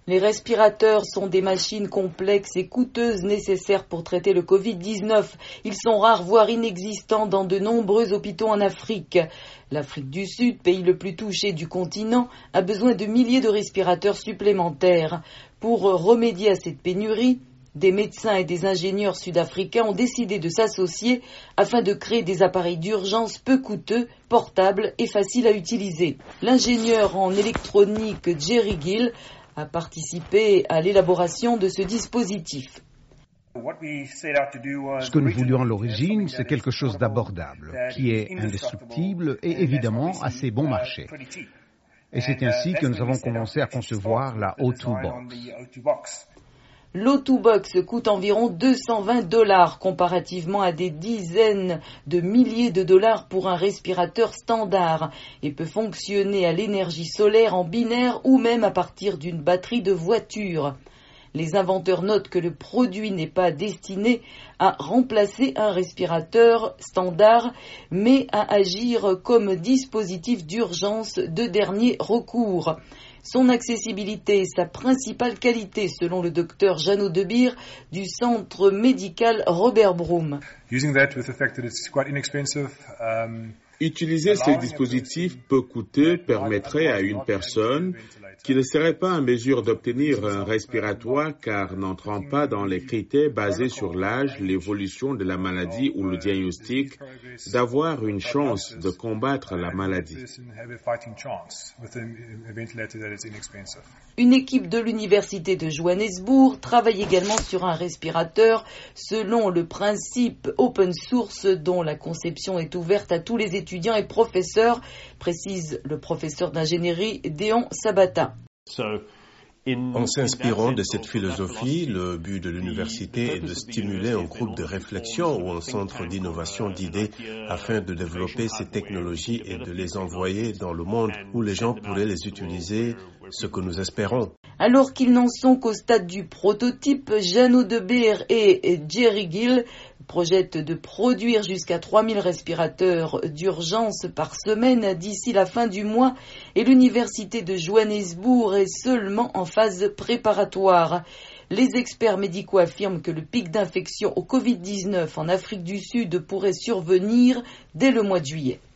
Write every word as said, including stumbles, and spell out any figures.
Les respirateurs sont des machines complexes et coûteuses nécessaires pour traiter le covid dix-neuf. Ils sont rares, voire inexistants dans de nombreux hôpitaux en Afrique. L'Afrique du Sud, pays le plus touché du continent, a besoin de milliers de respirateurs supplémentaires. Pour remédier à cette pénurie, des médecins et des ingénieurs sud-africains ont décidé de s'associer afin de créer des appareils d'urgence peu coûteux, portables et faciles à utiliser. L'ingénieur en électronique Jerry Gill a participé à l'élaboration de ce dispositif. Ce que nous voulions à l'origine, c'est quelque chose d'abordable, qui est indestructible et évidemment assez bon marché. Et c'est ainsi que nous avons commencé à concevoir la O deux Box. L'O deux Box coûte environ deux cent vingt dollars comparativement à des dizaines de milliers de dollars pour un respirateur standard et peut fonctionner à l'énergie solaire en binaire ou même à partir d'une batterie de voiture. Les inventeurs notent que le produit n'est pas destiné à remplacer un respirateur standard, mais à agir comme dispositif d'urgence de dernier recours. Son accessibilité est sa principale qualité, selon le docteur Jeannot De Beer du centre médical Robert Broom. Utiliser ces dispositifs peu coûteux permettrait à une personne qui ne serait pas en mesure d'obtenir un respiratoire car n'entrant pas dans les critères basés sur l'âge, l'évolution de la maladie ou le diagnostic, d'avoir une chance de combattre la maladie. Une équipe de l'université de Johannesburg travaille également sur un respirateur selon le principe open source dont la conception est ouverte à tous les étudiants et professeurs, précise le professeur d'ingénierie Déon Sabata. En s'inspirant de cette philosophie, le but de l'université est de stimuler un groupe de réflexion ou un centre d'innovation d'idées afin de développer ces technologies et de les envoyer dans le monde où les gens pourraient les utiliser, ce que nous espérons. Alors qu'ils n'en sont qu'au stade du prototype, Jeannot De Beer et Jerry Gill projettent de produire jusqu'à trois mille respirateurs d'urgence par semaine d'ici la fin du mois et l'université de Johannesburg est seulement en phase préparatoire. Les experts médicaux affirment que le pic d'infection au covid dix-neuf en Afrique du Sud pourrait survenir dès le mois de juillet.